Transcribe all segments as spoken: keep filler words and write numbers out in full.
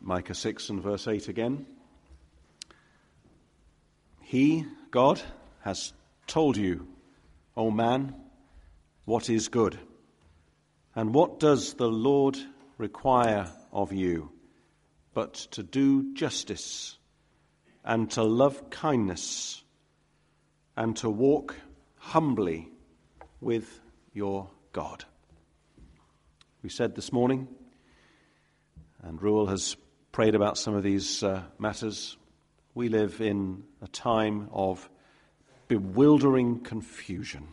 Micah six and verse eight again. He, God, has told you, O man, what is good. And what does the Lord require of you but to do justice and to love kindness and to walk humbly with your God? We said this morning, and Ruel has prayed about some of these uh, matters, we live in a time of bewildering confusion.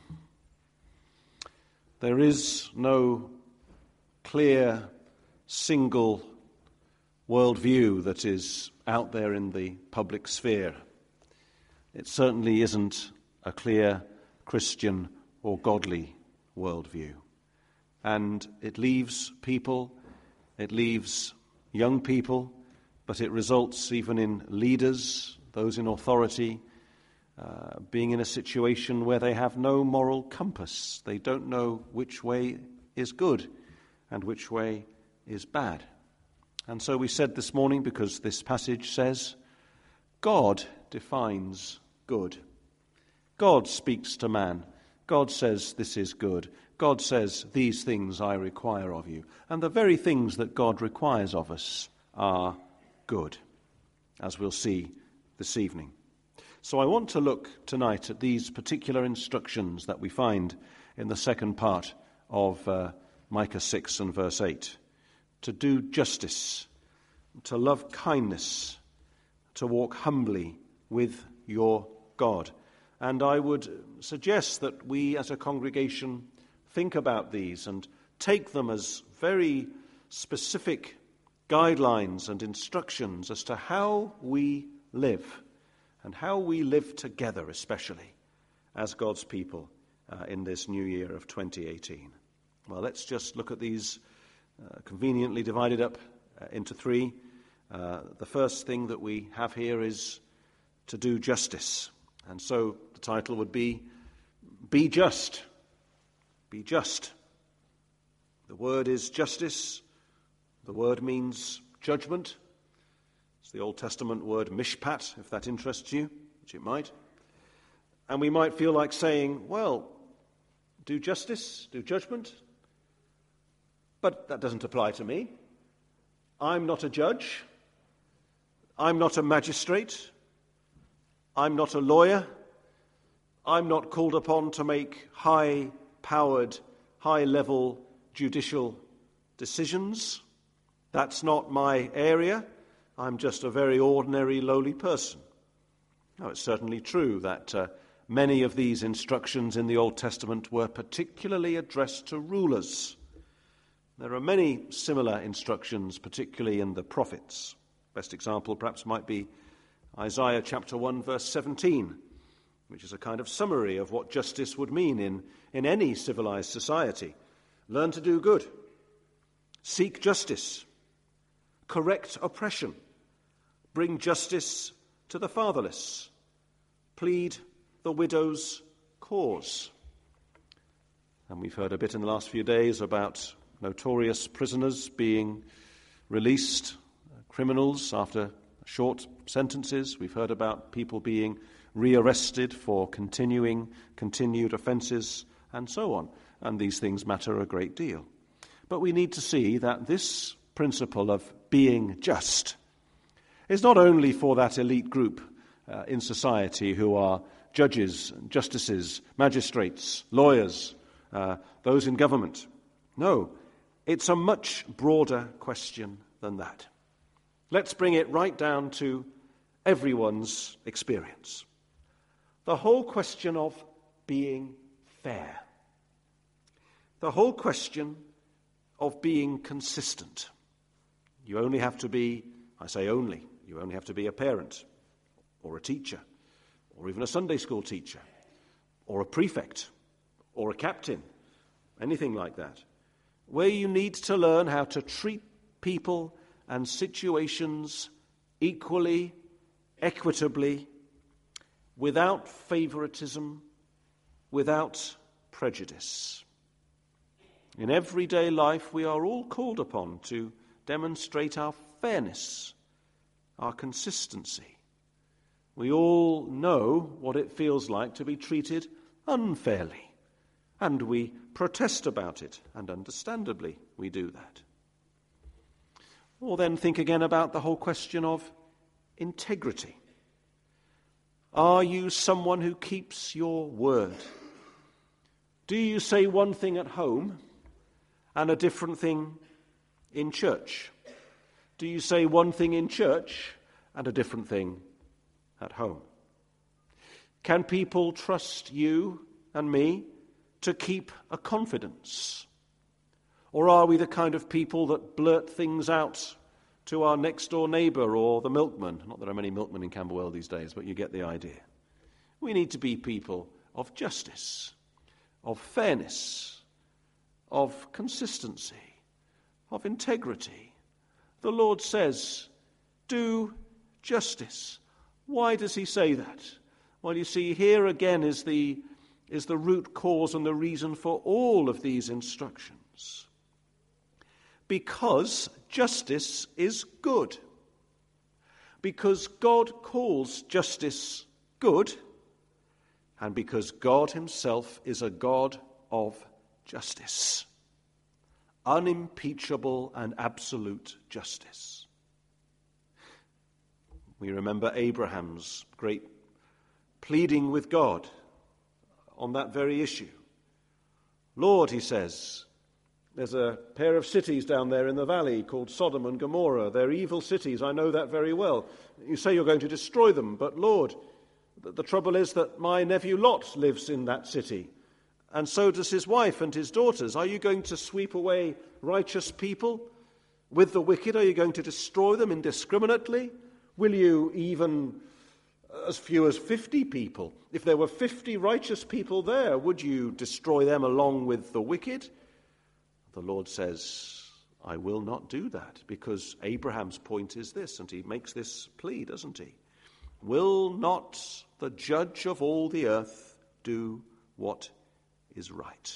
There is no clear, single worldview that is out there in the public sphere. It certainly isn't a clear Christian or godly worldview. And it leaves people, it leaves young people, but it results even in leaders, those in authority, uh, being in a situation where they have no moral compass. They don't know which way is good and which way is bad. And so we said this morning, because this passage says, God defines good. God speaks to man. God says this is good. God says these things I require of you. And the very things that God requires of us are good, as we'll see this evening. So I want to look tonight at these particular instructions that we find in the second part of uh, Micah six and verse eight. To do justice, to love kindness, to walk humbly with your God. And I would suggest that we as a congregation think about these and take them as very specific guidelines and instructions as to how we live and how we live together, especially as God's people uh, in this new year of twenty eighteen. Well, let's just look at these uh, conveniently divided up uh, into three. Uh, the first thing that we have here is to do justice. And so the title would be, Be Just. Be just. The word is justice. The word means judgment. It's the Old Testament word mishpat, if that interests you, which it might. And we might feel like saying, well, do justice, do judgment. But that doesn't apply to me. I'm not a judge. I'm not a magistrate. I'm not a lawyer. I'm not called upon to make high-powered, high-level judicial decisions. That's not my area. I'm just a very ordinary, lowly person. Now, it's certainly true that uh, many of these instructions in the Old Testament were particularly addressed to rulers. There are many similar instructions, particularly in the prophets. Best example perhaps might be Isaiah chapter one, verse seventeen, which is a kind of summary of what justice would mean in, in any civilized society. Learn to do good. Seek justice. Correct oppression. Bring justice to the fatherless. Plead the widow's cause. And we've heard a bit in the last few days about notorious prisoners being released, criminals after short sentences. We've heard about people being rearrested for continuing, continued offences, and so on. And these things matter a great deal. But we need to see that this principle of being just is not only for that elite group uh, in society who are judges, justices, magistrates, lawyers, uh, those in government. No, it's a much broader question than that. Let's bring it right down to everyone's experience. The whole question of being fair. The whole question of being consistent. You only have to be, I say only, you only have to be a parent or a teacher or even a Sunday school teacher or a prefect or a captain, anything like that, where you need to learn how to treat people and situations equally, equitably, without favoritism, without prejudice. In everyday life, we are all called upon to demonstrate our fairness, our consistency. We all know what it feels like to be treated unfairly, and we protest about it, and understandably we do that. Or then think again about the whole question of integrity. Are you someone who keeps your word? Do you say one thing at home and a different thing in church? Do you say one thing in church and a different thing at home? Can people trust you and me to keep a confidence? Or are we the kind of people that blurt things out to our next-door neighbour or the milkman? Not that there are many milkmen in Camberwell these days, but you get the idea. We need to be people of justice, of fairness, of consistency, of integrity. The Lord says, do justice. Why does he say that? Well, you see, here again is the, is the root cause and the reason for all of these instructions. Because justice is good. Because God calls justice good, and because God himself is a God of justice. Unimpeachable and absolute justice. We remember Abraham's great pleading with God on that very issue. Lord, he says, there's a pair of cities down there in the valley called Sodom and Gomorrah. They're evil cities, I know that very well. You say you're going to destroy them, but Lord, the trouble is that my nephew Lot lives in that city, and so does his wife and his daughters. Are you going to sweep away righteous people with the wicked? Are you going to destroy them indiscriminately? Will you even as few as fifty people? If there were fifty righteous people there, would you destroy them along with the wicked? The Lord says, I will not do that, because Abraham's point is this, and he makes this plea, doesn't he? Will not the judge of all the earth do what is right?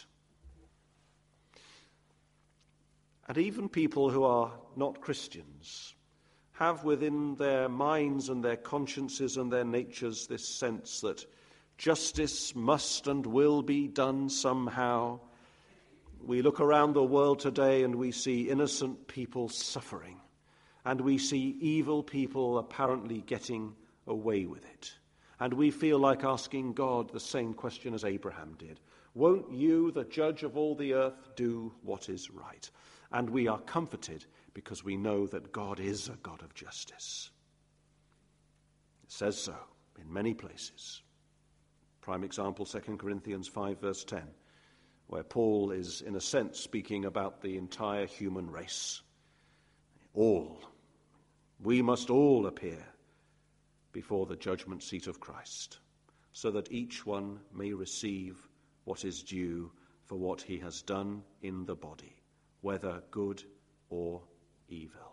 And even people who are not Christians have within their minds and their consciences and their natures this sense that justice must and will be done somehow. We look around the world today and we see innocent people suffering, and we see evil people apparently getting away with it. And we feel like asking God the same question as Abraham did. Won't you, the judge of all the earth, do what is right? And we are comforted because we know that God is a God of justice. It says so in many places. Prime example, Second Corinthians five, verse ten, where Paul is, in a sense, speaking about the entire human race. All. We must all appear before the judgment seat of Christ, so that each one may receive what is due for what he has done in the body, whether good or evil.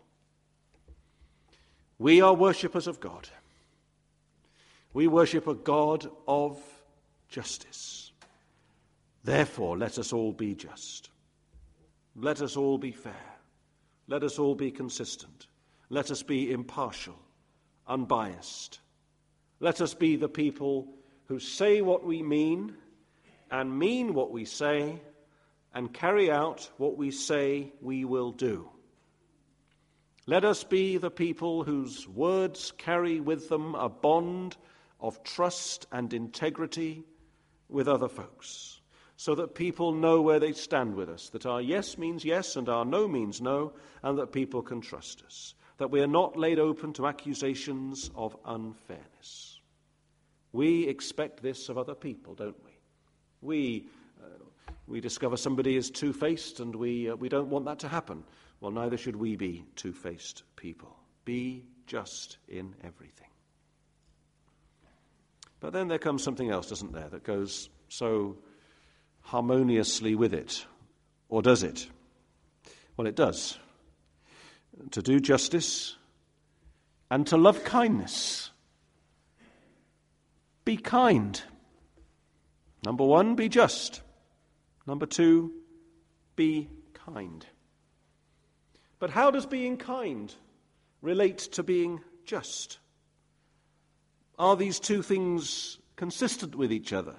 We are worshippers of God. We worship a God of justice. Therefore, let us all be just. Let us all be fair. Let us all be consistent. Let us be impartial, unbiased. Let us be the people who say what we mean and mean what we say and carry out what we say we will do. Let us be the people whose words carry with them a bond of trust and integrity with other folks, so that people know where they stand with us, that our yes means yes and our no means no, and that people can trust us, that we are not laid open to accusations of unfairness. We expect this of other people, don't we? We uh, we discover somebody is two-faced, and we uh, we don't want that to happen. Well, neither should we be two-faced people. Be just in everything. But then there comes something else, doesn't there, that goes so harmoniously with it. Or does it? Well, it does. To do justice and to love kindness. Be kind. Number one, be just. Number two, be kind. But how does being kind relate to being just? Are these two things consistent with each other?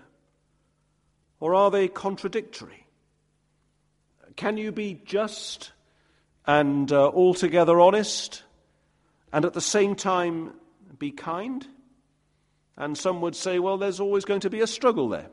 Or are they contradictory? Can you be just and uh, altogether honest and at the same time be kind? And some would say, well, there's always going to be a struggle there.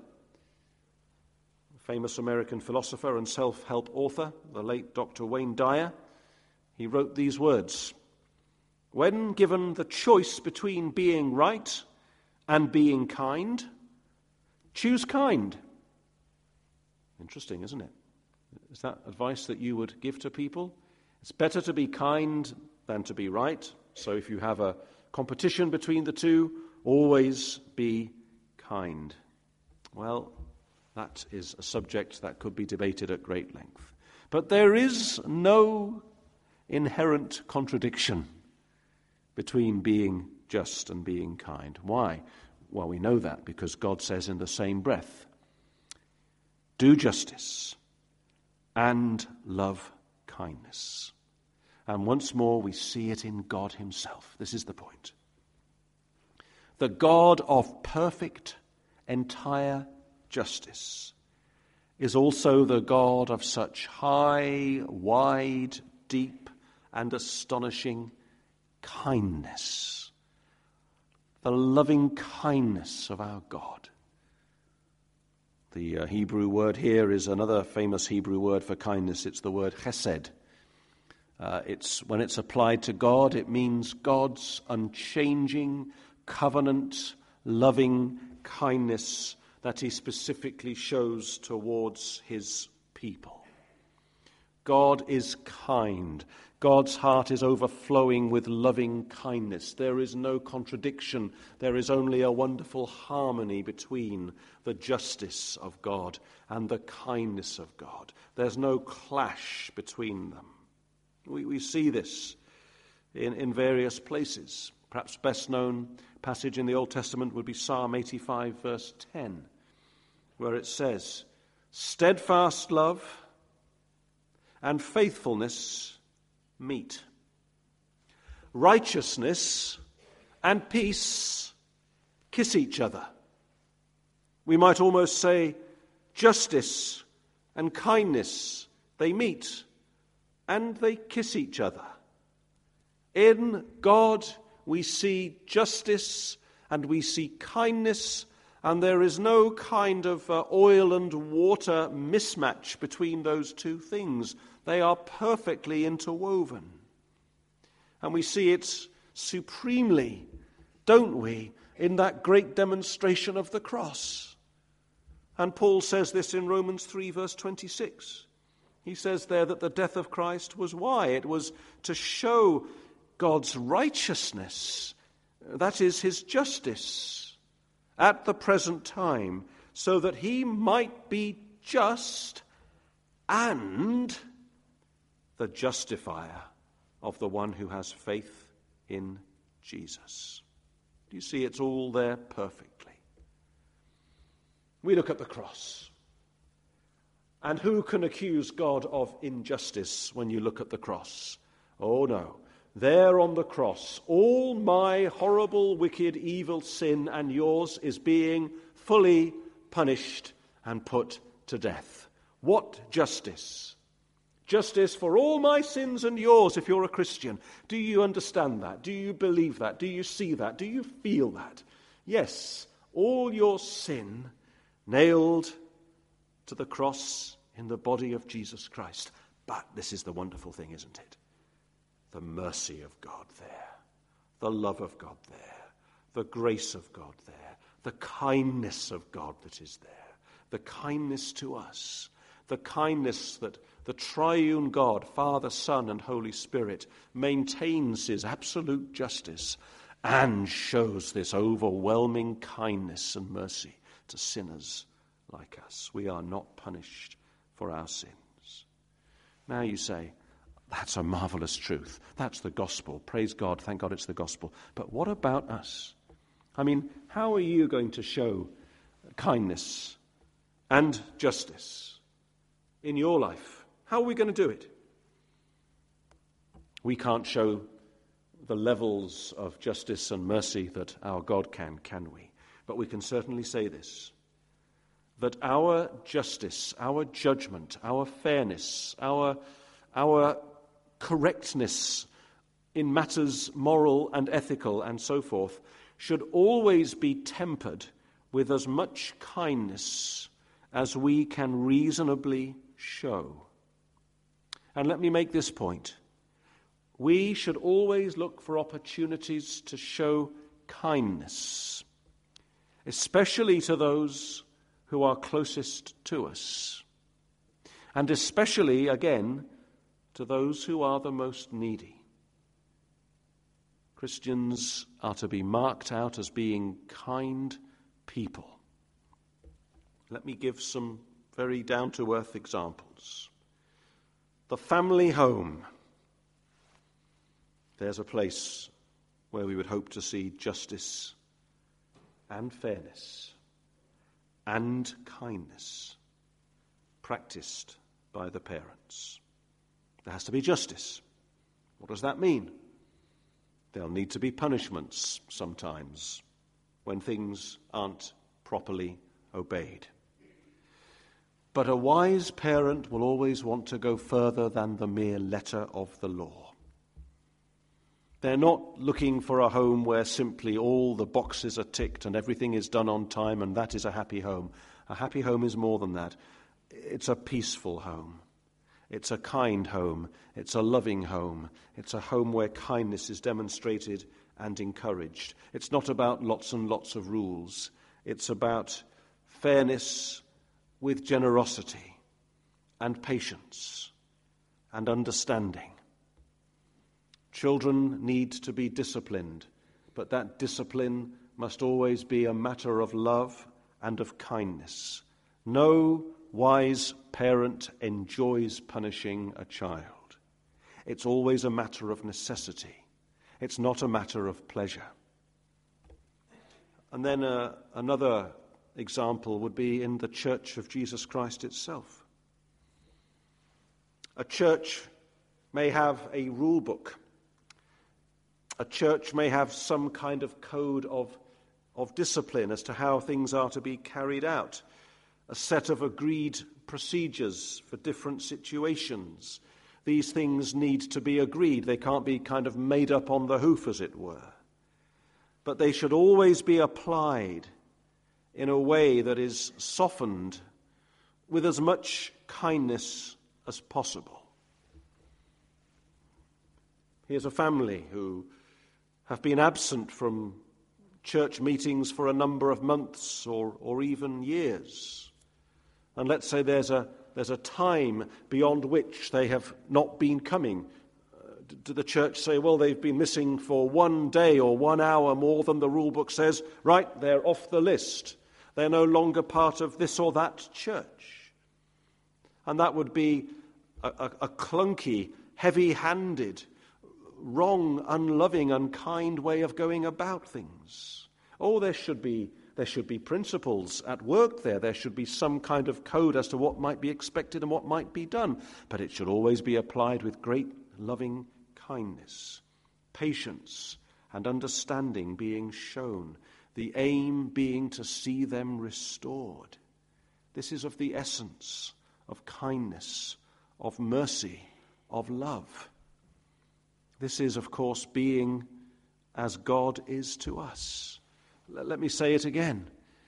Famous American philosopher and self-help author, the late Doctor Wayne Dyer, he wrote these words: "When given the choice between being right and being kind, choose kind." Interesting, isn't it? Is that advice that you would give to people? It's better to be kind than to be right. So if you have a competition between the two, always be kind. Well, that is a subject that could be debated at great length. But there is no inherent contradiction between being just and being kind. Why? Well, we know that because God says in the same breath, do justice and love kindness. And once more we see it in God himself. This is the point. The God of perfect, entire justice is also the God of such high, wide, deep, and astonishing kindness. The loving kindness of our God. The uh, Hebrew word here is another famous Hebrew word for kindness. It's the word chesed. Uh, it's when it's applied to God, it means God's unchanging, covenant, loving kindness that he specifically shows towards his people. God is kind. God's heart is overflowing with loving kindness. There is no contradiction. There is only a wonderful harmony between the justice of God and the kindness of God. There's no clash between them. We, we see this in, in various places. Perhaps best known passage in the Old Testament would be Psalm eighty-five, verse ten, where it says, "Steadfast love and faithfulness meet. Righteousness and peace kiss each other." We might almost say, justice and kindness, they meet and they kiss each other. In God we see justice and we see kindness, and there is no kind of uh, oil and water mismatch between those two things. They are perfectly interwoven. And we see it supremely, don't we, in that great demonstration of the cross. And Paul says this in Romans three, verse twenty-six. He says there that the death of Christ was why? It was to show God's righteousness, that is, his justice, at the present time, so that he might be just and the justifier of the one who has faith in Jesus. Do you see it's all there perfectly? We look at the cross. And who can accuse God of injustice when you look at the cross? Oh no. There on the cross, all my horrible, wicked, evil sin and yours is being fully punished and put to death. What justice? Justice for all my sins and yours if you're a Christian. Do you understand that? Do you believe that? Do you see that? Do you feel that? Yes, all your sin nailed to the cross in the body of Jesus Christ. But this is the wonderful thing, isn't it? The mercy of God there, the love of God there, the grace of God there, the kindness of God that is there, the kindness to us, the kindness that the triune God, Father, Son, and Holy Spirit, maintains his absolute justice and shows this overwhelming kindness and mercy to sinners like us. We are not punished for our sins. Now you say, that's a marvelous truth. That's the gospel. Praise God. Thank God it's the gospel. But what about us? I mean, how are you going to show kindness and justice in your life? How are we going to do it? We can't show the levels of justice and mercy that our God can, can we? But we can certainly say this, that our justice, our judgment, our fairness, our, our correctness in matters moral and ethical and so forth should always be tempered with as much kindness as we can reasonably show. And let me make this point. We should always look for opportunities to show kindness, especially to those who are closest to us, and especially, again, to those who are the most needy. Christians are to be marked out as being kind people. Let me give some very down-to-earth examples. The family home. There's a place where we would hope to see justice and fairness and kindness practiced by the parents. There has to be justice. What does that mean? There'll need to be punishments sometimes when things aren't properly obeyed. But a wise parent will always want to go further than the mere letter of the law. They're not looking for a home where simply all the boxes are ticked and everything is done on time and that is a happy home. A happy home is more than that. It's a peaceful home. It's a kind home. It's a loving home. It's a home where kindness is demonstrated and encouraged. It's not about lots and lots of rules. It's about fairness with generosity and patience and understanding. Children need to be disciplined, but that discipline must always be a matter of love and of kindness. No wise parent enjoys punishing a child. It's always a matter of necessity. It's not a matter of pleasure. And then uh, another example would be in the Church of Jesus Christ itself. A church may have a rule book. A church may have some kind of code of, of discipline as to how things are to be carried out, a set of agreed procedures for different situations. These things need to be agreed. They can't be kind of made up on the hoof, as it were. But they should always be applied in a way that is softened with as much kindness as possible. Here's a family who have been absent from church meetings for a number of months or, or even years. And let's say there's a, there's a time beyond which they have not been coming. Uh, did the church say, well, they've been missing for one day or one hour more than the rule book says? Right, they're off the list. They're no longer part of this or that church. And that would be a, a, a clunky, heavy-handed, wrong, unloving, unkind way of going about things. Oh, there should be there should be principles at work there. There should be some kind of code as to what might be expected and what might be done. But it should always be applied with great loving kindness, patience, and understanding being shown, the aim being to see them restored. This is of the essence of kindness, of mercy, of love. This is, of course, being as God is to us. Let me say it again.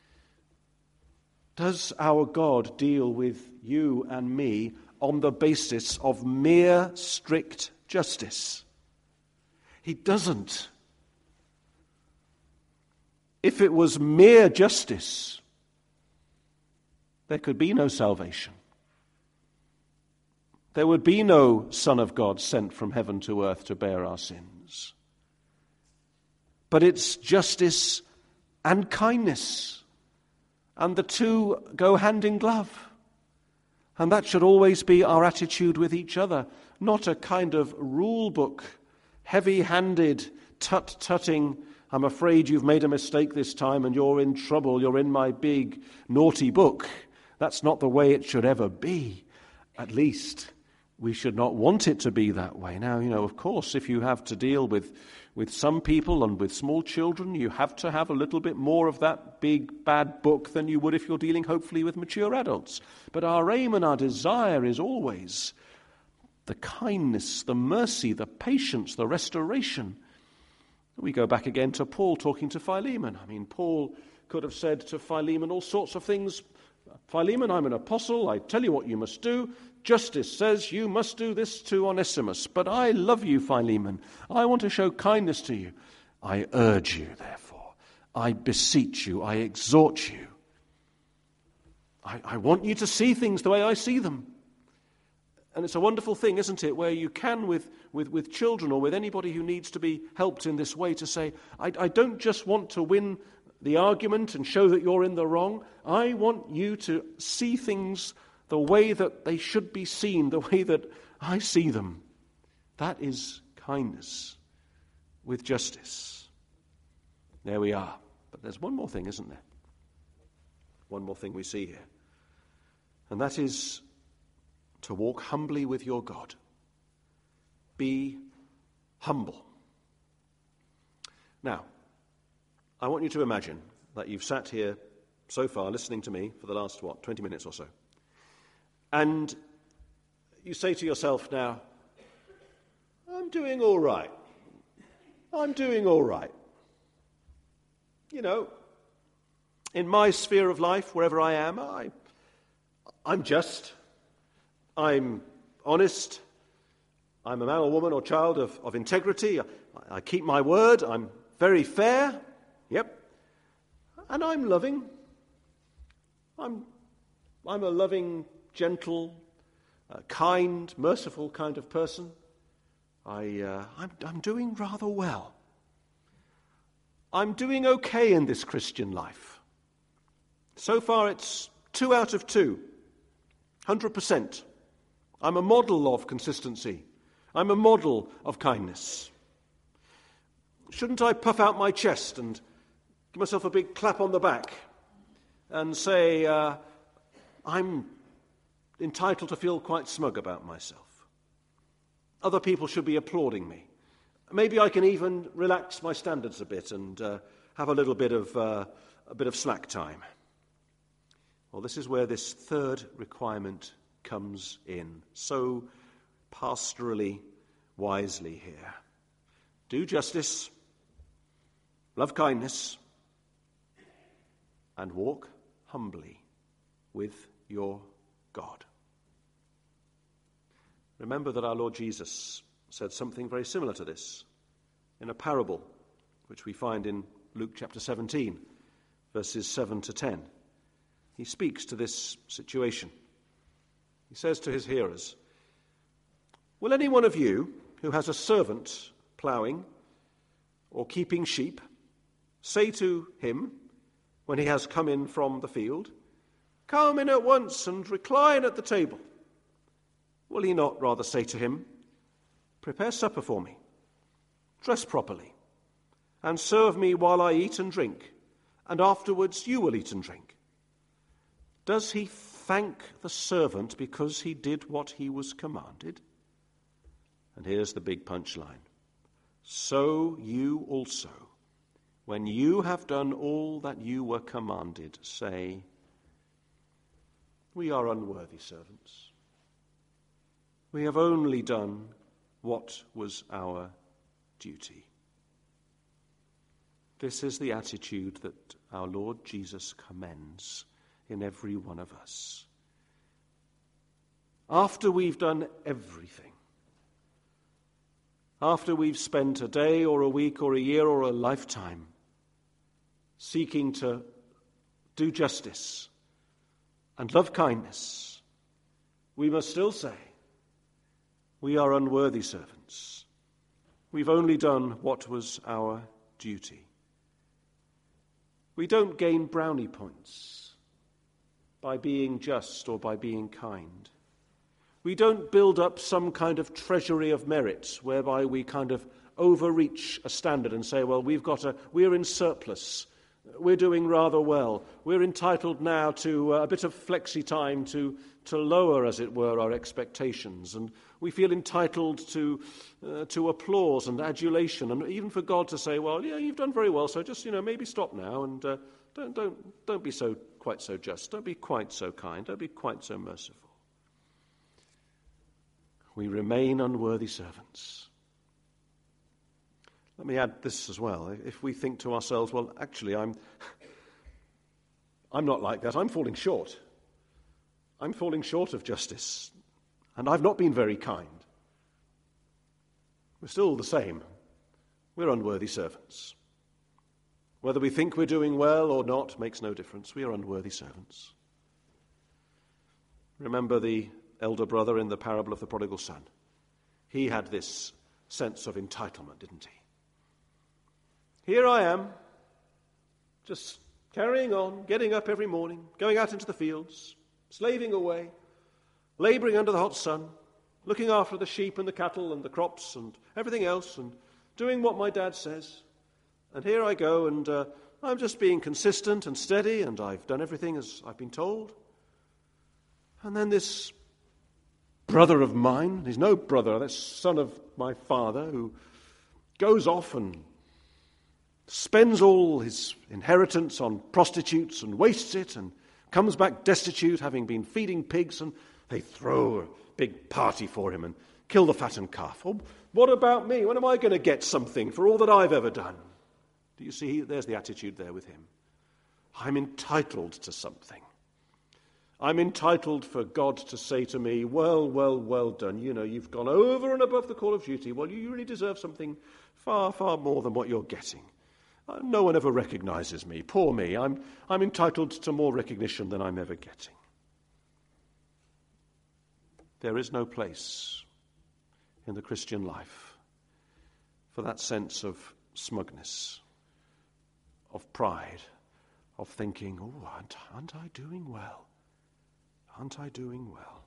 Does our God deal with you and me on the basis of mere strict justice? He doesn't. If it was mere justice, there could be no salvation. There would be no Son of God sent from heaven to earth to bear our sins. But it's justice and kindness, and the two go hand in glove. And that should always be our attitude with each other, not a kind of rule book, heavy-handed, tut-tutting, I'm afraid you've made a mistake this time and you're in trouble, you're in my big naughty book. That's not the way it should ever be. At least we should not want it to be that way. Now, you know, of course, if you have to deal with, with some people and with small children, you have to have a little bit more of that big, bad book than you would if you're dealing, hopefully, with mature adults. But our aim and our desire is always the kindness, the mercy, the patience, the restoration. We go back again to Paul talking to Philemon. I mean, Paul could have said to Philemon all sorts of things. Philemon, I'm an apostle. I tell you what you must do. Justice says you must do this to Onesimus. But I love you, Philemon. I want to show kindness to you. I urge you, therefore. I beseech you. I exhort you. I, I want you to see things the way I see them. And it's a wonderful thing, isn't it, where you can, with, with, with children or with anybody who needs to be helped in this way, to say, I, I don't just want to win the argument and show that you're in the wrong. I want you to see things the way that they should be seen, the way that I see them. That is kindness with justice. There we are. But there's one more thing, isn't there? One more thing we see here. And that is to walk humbly with your God. Be humble. Now, I want you to imagine that you've sat here so far listening to me for the last, what, twenty minutes or so. And you say to yourself now, I'm doing all right. I'm doing all right. You know, in my sphere of life, wherever I am, I, I'm just, I'm honest, I'm a man or woman or child of, of integrity, I, I keep my word, I'm very fair, yep, and I'm loving. I'm, I'm a loving, gentle, uh, kind, merciful kind of person. I, uh, I'm, I'm doing rather well. I'm doing okay in this Christian life. So far it's two out of two, one hundred percent. I'm a model of consistency. I'm a model of kindness. Shouldn't I puff out my chest and give myself a big clap on the back and say, uh, I'm entitled to feel quite smug about myself? Other people should be applauding me. Maybe I can even relax my standards a bit and uh, have a little bit of uh, a bit of slack time. Well, this is where this third requirement comes in, so pastorally wisely here. Do justice, love kindness, and walk humbly with your God. Remember that our Lord Jesus said something very similar to this in a parable which we find in Luke chapter seventeen, verses seven to ten. He speaks to this situation. He says to his hearers, will any one of you who has a servant ploughing or keeping sheep say to him when he has come in from the field, come in at once and recline at the table? Will he not rather say to him, prepare supper for me, dress properly, and serve me while I eat and drink, and afterwards you will eat and drink? Does he thank the servant because he did what he was commanded? And here's the big punchline. So you also, when you have done all that you were commanded, say, we are unworthy servants. We have only done what was our duty. This is the attitude that our Lord Jesus commends in every one of us. After we've done everything, after we've spent a day or a week or a year or a lifetime seeking to do justice and love kindness, we must still say, we are unworthy servants. We've only done what was our duty. We don't gain brownie points by being just or by being kind. We don't build up some kind of treasury of merit whereby we kind of overreach a standard and say, well, we've got a, we're in surplus. we're doing rather well. We're entitled now to a bit of flexi time to, to lower, as it were, our expectations. And we feel entitled to uh, to applause and adulation, and even for God to say, well, yeah, you've done very well, so just, you know, maybe stop now and uh, don't, don't, don't be so quite so just. Don't be quite so kind. Don't be quite so merciful. We remain unworthy servants. Let me add this as well. If we think to ourselves, well, actually, I'm, I'm not like that. I'm falling short. I'm falling short of justice. And I've not been very kind. We're still the same. We're unworthy servants. Whether we think we're doing well or not makes no difference. We are unworthy servants. Remember the elder brother in the parable of the prodigal son. He had this sense of entitlement, didn't he? Here I am, just carrying on, getting up every morning, going out into the fields, slaving away, labouring under the hot sun, looking after the sheep and the cattle and the crops and everything else, and doing what my dad says. And here I go, and uh, I'm just being consistent and steady, and I've done everything as I've been told. And then this brother of mine, he's no brother, this son of my father, who goes off and spends all his inheritance on prostitutes and wastes it and comes back destitute, having been feeding pigs, and they throw a big party for him and kill the fattened calf. Oh, what about me? When am I going to get something for all that I've ever done? Do you see? There's the attitude there with him. I'm entitled to something. I'm entitled for God to say to me, well, well, well done. You know, you've gone over and above the call of duty. Well, you really deserve something far, far more than what you're getting. Uh, no one ever recognizes me. Poor me. I'm, I'm entitled to more recognition than I'm ever getting. There is no place in the Christian life for that sense of smugness, of pride, of thinking, oh, aren't, aren't I doing well? Aren't I doing well?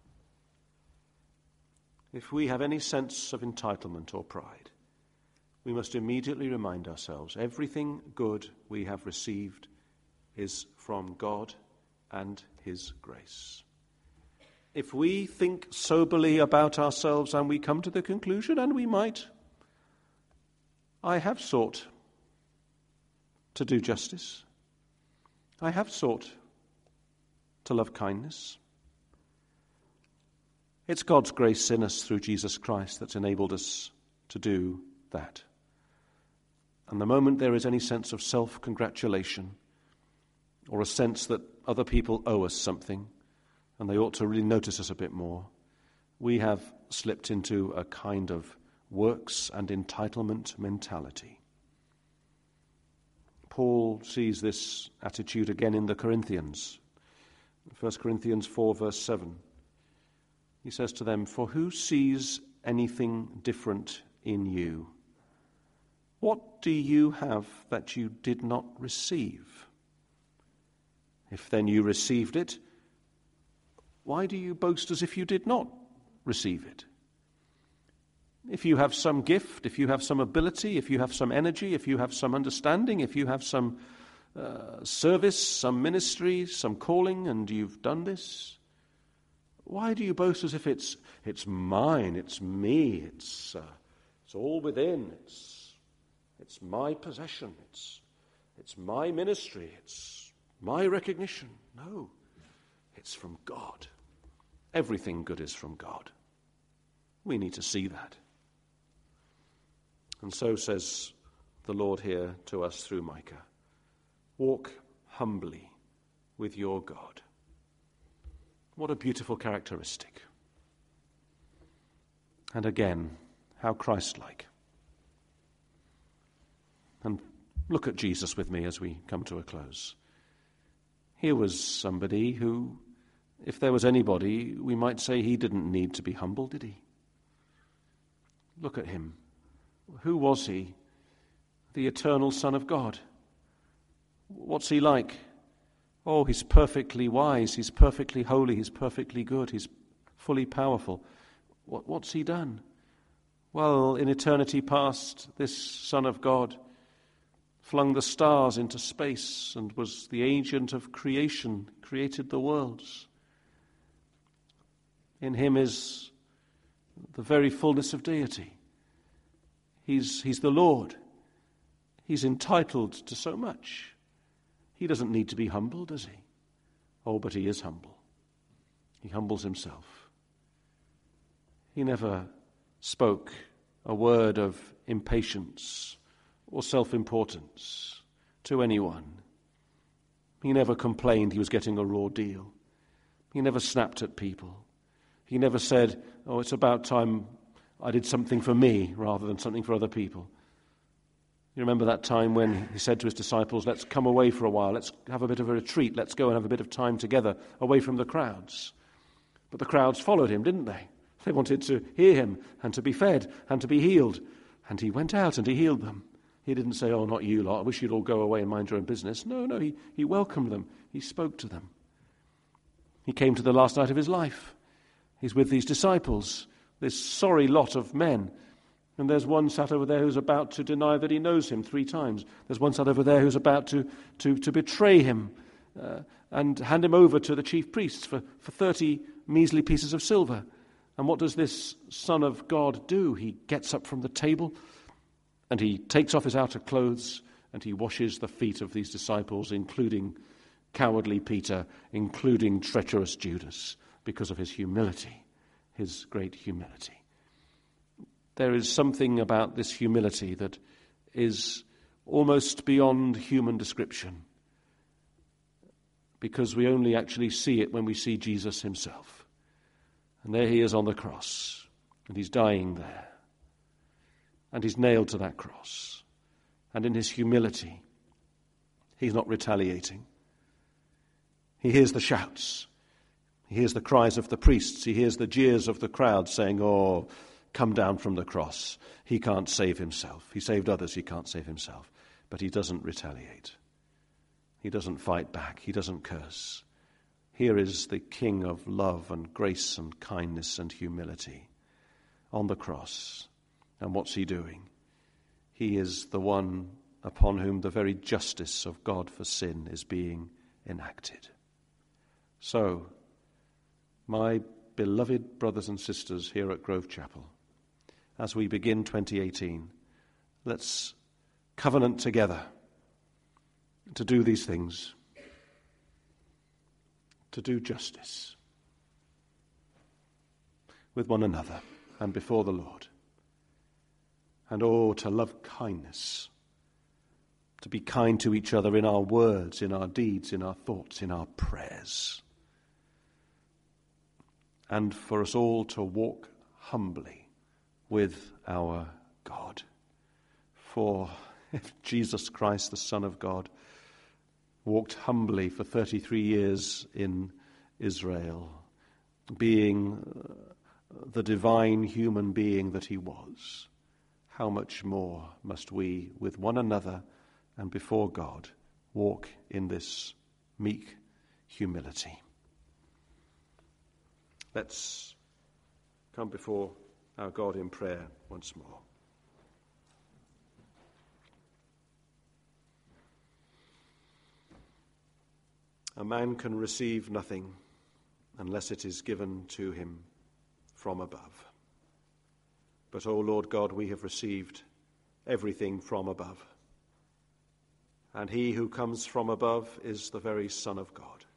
If we have any sense of entitlement or pride, we must immediately remind ourselves everything good we have received is from God and His grace. If we think soberly about ourselves and we come to the conclusion, and we might, I have sought to do justice. I have sought to love kindness. It's God's grace in us through Jesus Christ that's enabled us to do that. And the moment there is any sense of self-congratulation or a sense that other people owe us something and they ought to really notice us a bit more, we have slipped into a kind of works and entitlement mentality. Paul sees this attitude again in the Corinthians. First Corinthians four, verse seven. He says to them, "For who sees anything different in you? What do you have that you did not receive? If then you received it, why do you boast as if you did not receive it? If you have some gift, if you have some ability, if you have some energy, if you have some understanding, if you have some uh, service, some ministry, some calling, and you've done this, why do you boast as if it's it's mine, it's me, it's uh, it's all within, it's it's my possession, it's it's my ministry, it's my recognition? No, it's from God. Everything good is from God. We need to see that. And so says the Lord here to us through Micah, walk humbly with your God. What a beautiful characteristic. And again, how Christ-like. And look at Jesus with me as we come to a close. Here was somebody who, if there was anybody, we might say he didn't need to be humble, did he? Look at him. Who was he? The eternal Son of God. What's he like? Oh, he's perfectly wise, he's perfectly holy, he's perfectly good, he's fully powerful. What, what's he done? Well, in eternity past, this Son of God flung the stars into space and was the agent of creation, created the worlds. In him is the very fullness of deity. He's, he's the Lord. He's entitled to so much. He doesn't need to be humble, does he? Oh, but he is humble. He humbles himself. He never spoke a word of impatience or self-importance to anyone. He never complained he was getting a raw deal. He never snapped at people. He never said, oh, it's about time I did something for me rather than something for other people. You remember that time when he said to his disciples, let's come away for a while, let's have a bit of a retreat, let's go and have a bit of time together away from the crowds. But the crowds followed him, didn't they? They wanted to hear him and to be fed and to be healed. And he went out and he healed them. He didn't say, oh, not you lot, I wish you'd all go away and mind your own business. No, no, he, he welcomed them. He spoke to them. He came to the last night of his life. He's with these disciples, this sorry lot of men. And there's one sat over there who's about to deny that he knows him three times. There's one sat over there who's about to, to, to betray him uh, and hand him over to the chief priests for, for thirty measly pieces of silver. And what does this Son of God do? He gets up from the table and he takes off his outer clothes and he washes the feet of these disciples, including cowardly Peter, including treacherous Judas, because of his humility, his great humility. There is something about this humility that is almost beyond human description, because we only actually see it when we see Jesus himself. And there he is on the cross, and he's dying there, and he's nailed to that cross. And in his humility, he's not retaliating. He hears the shouts. He hears the cries of the priests. He hears the jeers of the crowd saying, oh, come down from the cross. He can't save himself. He saved others. He can't save himself. But he doesn't retaliate. He doesn't fight back. He doesn't curse. Here is the King of love and grace and kindness and humility on the cross. And what's he doing? He is the one upon whom the very justice of God for sin is being enacted. So, my beloved brothers and sisters here at Grove Chapel, as we begin twenty eighteen, let's covenant together to do these things, to do justice with one another and before the Lord. And oh, to love kindness, to be kind to each other in our words, in our deeds, in our thoughts, in our prayers. And for us all to walk humbly with our God. For if Jesus Christ, the Son of God, walked humbly for thirty-three years in Israel, being the divine human being that he was, how much more must we, with one another and before God, walk in this meek humility. Let's come before our God in prayer once more. A man can receive nothing unless it is given to him from above. But, O Lord God, we have received everything from above. And he who comes from above is the very Son of God.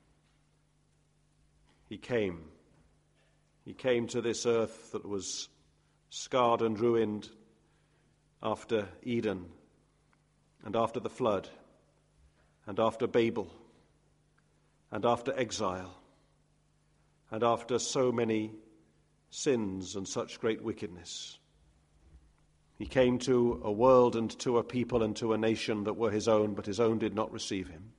He came. He came to this earth that was scarred and ruined after Eden and after the flood and after Babel and after exile and after so many sins and such great wickedness. He came to a world and to a people and to a nation that were his own, but his own did not receive him.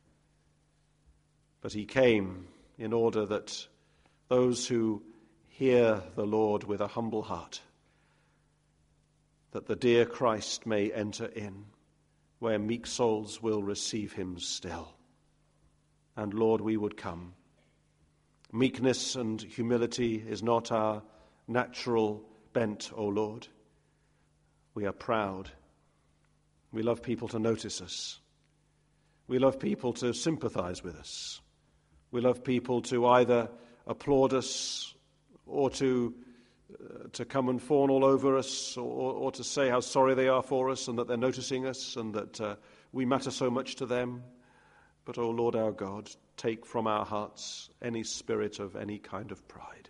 But he came in order that those who hear the Lord with a humble heart, that the dear Christ may enter in, where meek souls will receive him still. And Lord, we would come. Meekness and humility is not our natural bent, O Lord. We are proud. We love people to notice us. We love people to sympathize with us. We love people to either applaud us or to uh, to come and fawn all over us, or, or to say how sorry they are for us and that they're noticing us and that uh, we matter so much to them. But, O Lord our God, take from our hearts any spirit of any kind of pride.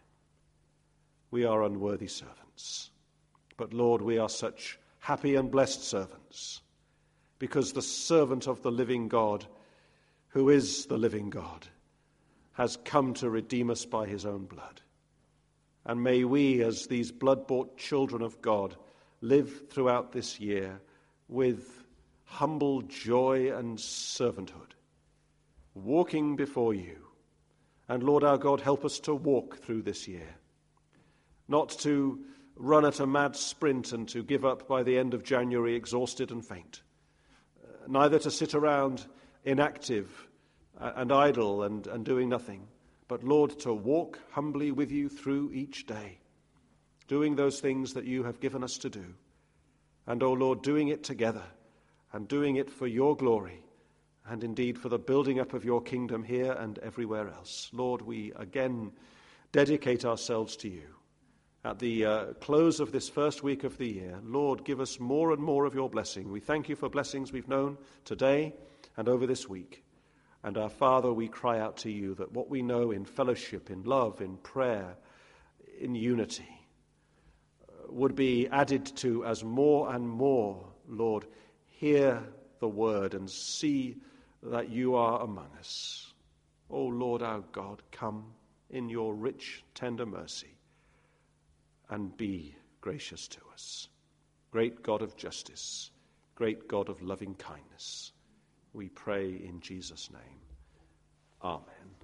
We are unworthy servants. But, Lord, we are such happy and blessed servants, because the servant of the living God, who is the living God, has come to redeem us by his own blood. And may we, as these blood-bought children of God, live throughout this year with humble joy and servanthood, walking before you. And Lord our God, help us to walk through this year, not to run at a mad sprint and to give up by the end of January exhausted and faint, uh, neither to sit around inactive and idle and, and doing nothing, but, Lord, to walk humbly with you through each day, doing those things that you have given us to do. And, O Lord, doing it together and doing it for your glory and indeed for the building up of your kingdom here and everywhere else. Lord, we again dedicate ourselves to you. At the uh, close of this first week of the year, Lord, give us more and more of your blessing. We thank you for blessings we've known today and over this week. And our Father, we cry out to you that what we know in fellowship, in love, in prayer, in unity, uh, would be added to as more and more, Lord, hear the word and see that you are among us. O Lord our God, come in your rich, tender mercy and be gracious to us. Great God of justice, great God of loving kindness, we pray in Jesus' name. Amen.